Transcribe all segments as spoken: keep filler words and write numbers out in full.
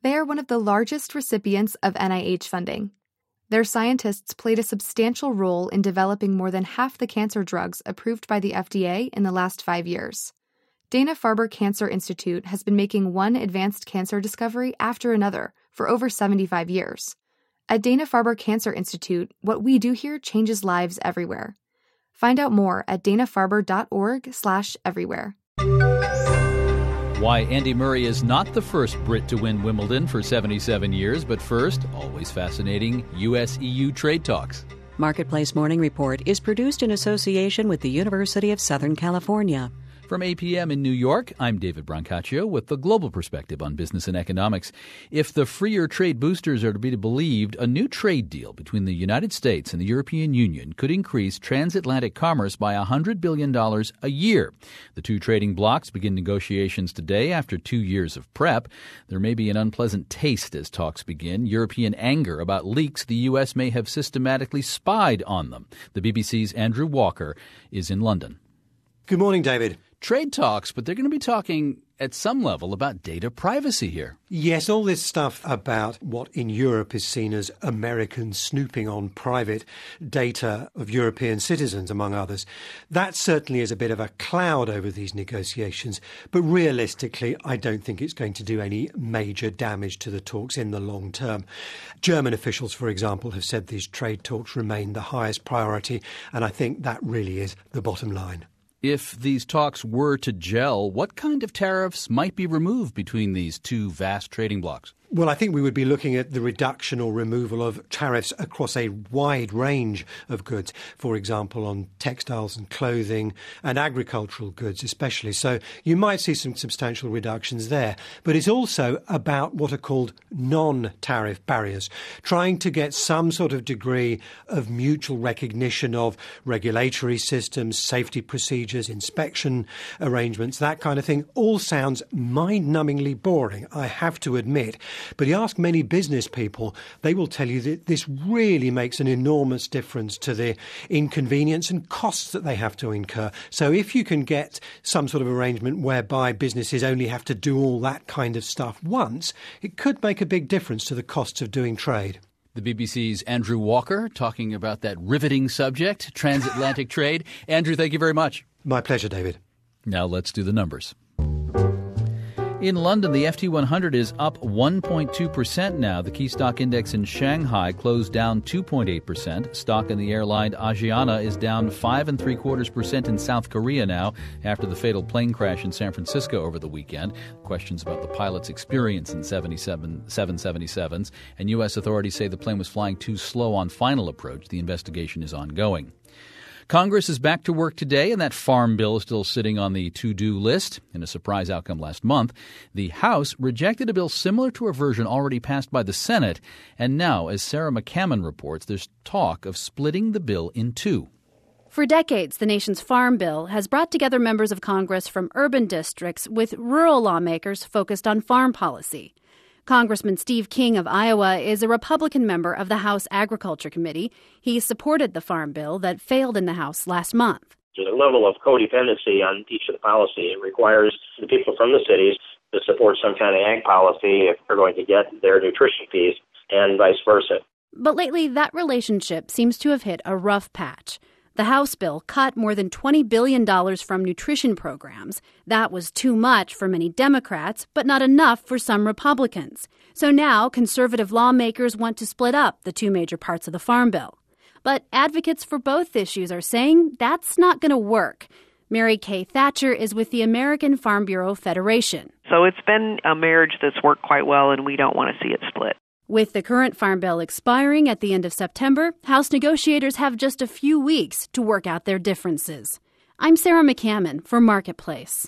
They are one of the largest recipients of N I H funding. Their scientists played a substantial role in developing more than half the cancer drugs approved by the F D A in the last five years. Dana-Farber Cancer Institute has been making one advanced cancer discovery after another for over seventy-five years. At Dana-Farber Cancer Institute, what we do here changes lives everywhere. Find out more at dana-farber.org slash everywhere. Why Andy Murray is not the first Brit to win Wimbledon for seventy-seven years, but first, always fascinating, U S E U trade talks. Marketplace Morning Report is produced in association with the University of Southern California. From A P M in New York, I'm David Brancaccio with the global perspective on business and economics. If the freer trade boosters are to be believed, a new trade deal between the United States and the European Union could increase transatlantic commerce by one hundred billion dollars a year. The two trading blocs begin negotiations today after two years of prep. There may be an unpleasant taste as talks begin. European anger about leaks the U S may have systematically spied on them. The B B C's Andrew Walker is in London. Good morning, David. Trade talks, but they're going to be talking at some level about data privacy here. Yes, all this stuff about what in Europe is seen as American snooping on private data of European citizens, among others. That certainly is a bit of a cloud over these negotiations. But realistically, I don't think it's going to do any major damage to the talks in the long term. German officials, for example, have said these trade talks remain the highest priority, and I think that really is the bottom line. If these talks were to gel, what kind of tariffs might be removed between these two vast trading blocs? Well, I think we would be looking at the reduction or removal of tariffs across a wide range of goods, for example, on textiles and clothing and agricultural goods especially. So you might see some substantial reductions there. But it's also about what are called non-tariff barriers, trying to get some sort of degree of mutual recognition of regulatory systems, safety procedures, inspection arrangements, that kind of thing. All sounds mind-numbingly boring, I have to admit. But you ask many business people, they will tell you that this really makes an enormous difference to the inconvenience and costs that they have to incur. So if you can get some sort of arrangement whereby businesses only have to do all that kind of stuff once, it could make a big difference to the costs of doing trade. The B B C's Andrew Walker talking about that riveting subject, transatlantic trade. Andrew, thank you very much. My pleasure, David. Now let's do the numbers. In London, the F T one hundred is up one point two percent now. The key stock index in Shanghai closed down two point eight percent. Stock in the airline Asiana is down five and three quarters percent in South Korea now after the fatal plane crash in San Francisco over the weekend. Questions about the pilot's experience in seventy-seven seven seventy-sevens, and U S authorities say the plane was flying too slow on final approach. The investigation is ongoing. Congress is back to work today, and that farm bill is still sitting on the to-do list. In a surprise outcome last month, the House rejected a bill similar to a version already passed by the Senate. And now, as Sarah McCammon reports, there's talk of splitting the bill in two. For decades, the nation's farm bill has brought together members of Congress from urban districts with rural lawmakers focused on farm policy. Congressman Steve King of Iowa is a Republican member of the House Agriculture Committee. He supported the farm bill that failed in the House last month. There's a level of codependency on each of the policy. It requires the people from the cities to support some kind of ag policy if they're going to get their nutrition fees, and vice versa. But lately, that relationship seems to have hit a rough patch. The House bill cut more than twenty billion dollars from nutrition programs. That was too much for many Democrats, but not enough for some Republicans. So now conservative lawmakers want to split up the two major parts of the Farm Bill. But advocates for both issues are saying that's not going to work. Mary Kay Thatcher is with the American Farm Bureau Federation. So it's been a marriage that's worked quite well, and we don't want to see it split. With the current Farm Bill expiring at the end of September, House negotiators have just a few weeks to work out their differences. I'm Sarah McCammon for Marketplace.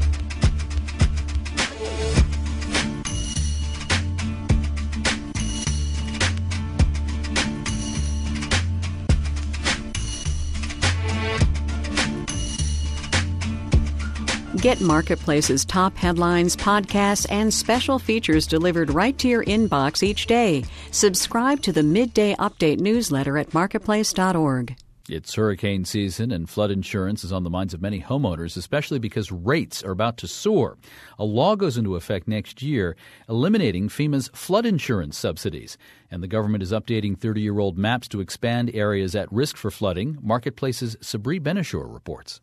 Get Marketplace's top headlines, podcasts, and special features delivered right to your inbox each day. Subscribe to the Midday Update newsletter at marketplace dot org. It's hurricane season, and flood insurance is on the minds of many homeowners, especially because rates are about to soar. A law goes into effect next year, eliminating FEMA's flood insurance subsidies. And the government is updating thirty-year-old maps to expand areas at risk for flooding. Marketplace's Sabri Benishore reports.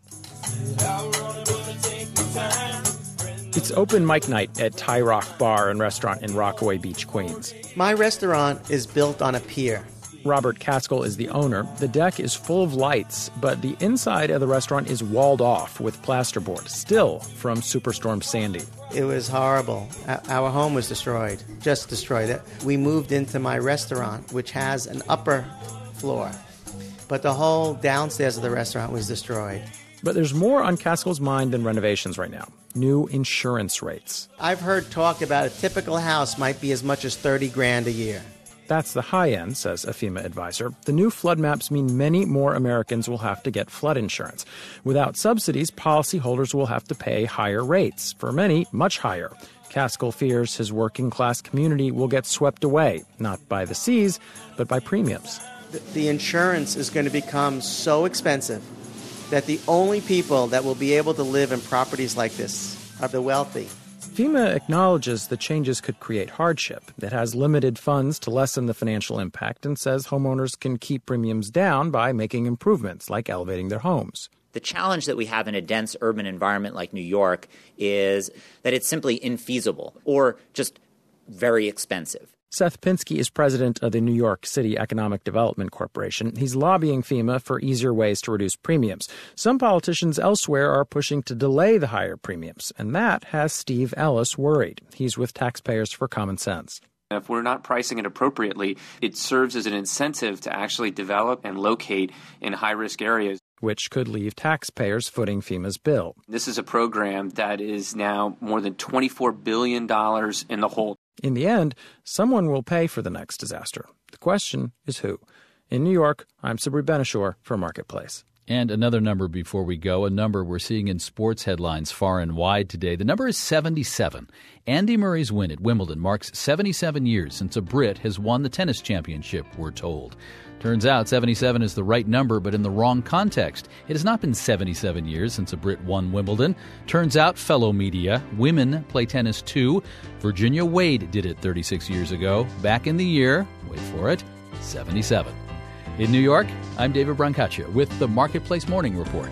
It's open mic night at Thai Rock Bar and Restaurant in Rockaway Beach, Queens. My restaurant is built on a pier. Robert Catskill is the owner. The deck is full of lights, but the inside of the restaurant is walled off with plasterboard, still from Superstorm Sandy. It was horrible. Our home was destroyed, just destroyed. We moved into my restaurant, which has an upper floor, but the whole downstairs of the restaurant was destroyed. But there's more on Catskill's mind than renovations right now. New insurance rates. I've heard talk about a typical house might be as much as thirty grand a year. That's the high end, says a FEMA advisor. The new flood maps mean many more Americans will have to get flood insurance. Without subsidies, policyholders will have to pay higher rates, for many, much higher. Catskill fears his working class community will get swept away, not by the seas, but by premiums. The, the insurance is going to become so expensive that the only people that will be able to live in properties like this are the wealthy. FEMA acknowledges the changes could create hardship. It has limited funds to lessen the financial impact and says homeowners can keep premiums down by making improvements like elevating their homes. The challenge that we have in a dense urban environment like New York is that it's simply infeasible or just very expensive. Seth Pinsky is president of the New York City Economic Development Corporation. He's lobbying FEMA for easier ways to reduce premiums. Some politicians elsewhere are pushing to delay the higher premiums, and that has Steve Ellis worried. He's with Taxpayers for Common Sense. If we're not pricing it appropriately, it serves as an incentive to actually develop and locate in high-risk areas, which could leave taxpayers footing FEMA's bill. This is a program that is now more than twenty-four billion dollars in the hole. In the end, someone will pay for the next disaster. The question is who. In New York, I'm Sabri Benishore for Marketplace. And another number before we go, a number we're seeing in sports headlines far and wide today. The number is seventy-seven. Andy Murray's win at Wimbledon marks seventy-seven years since a Brit has won the tennis championship, we're told. Turns out seventy-seven is the right number, but in the wrong context. It has not been seventy-seven years since a Brit won Wimbledon. Turns out, fellow media, women play tennis too. Virginia Wade did it thirty-six years ago, back in the year, wait for it, seventy-seven. In New York, I'm David Brancaccia with the Marketplace Morning Report.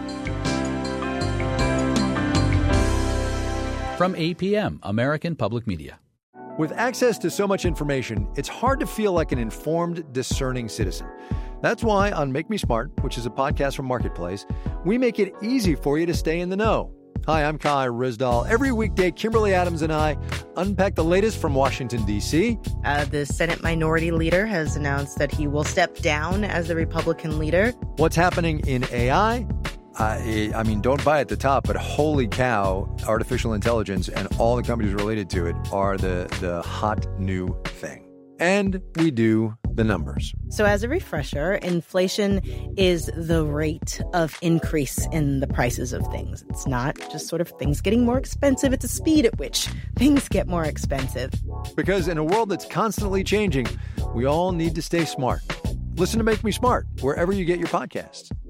From A P M, American Public Media. With access to so much information, it's hard to feel like an informed, discerning citizen. That's why on Make Me Smart, which is a podcast from Marketplace, we make it easy for you to stay in the know. Hi, I'm Kai Rizdal. Every weekday, Kimberly Adams and I unpack the latest from Washington, D C. Uh, the Senate Minority Leader has announced that he will step down as the Republican leader. What's happening in A I? Uh, I mean, don't buy at the top, but holy cow, artificial intelligence and all the companies related to it are the, the hot new thing. And we do the numbers. So as a refresher, inflation is the rate of increase in the prices of things. It's not just sort of things getting more expensive. It's a speed at which things get more expensive. Because in a world that's constantly changing, we all need to stay smart. Listen to Make Me Smart wherever you get your podcasts.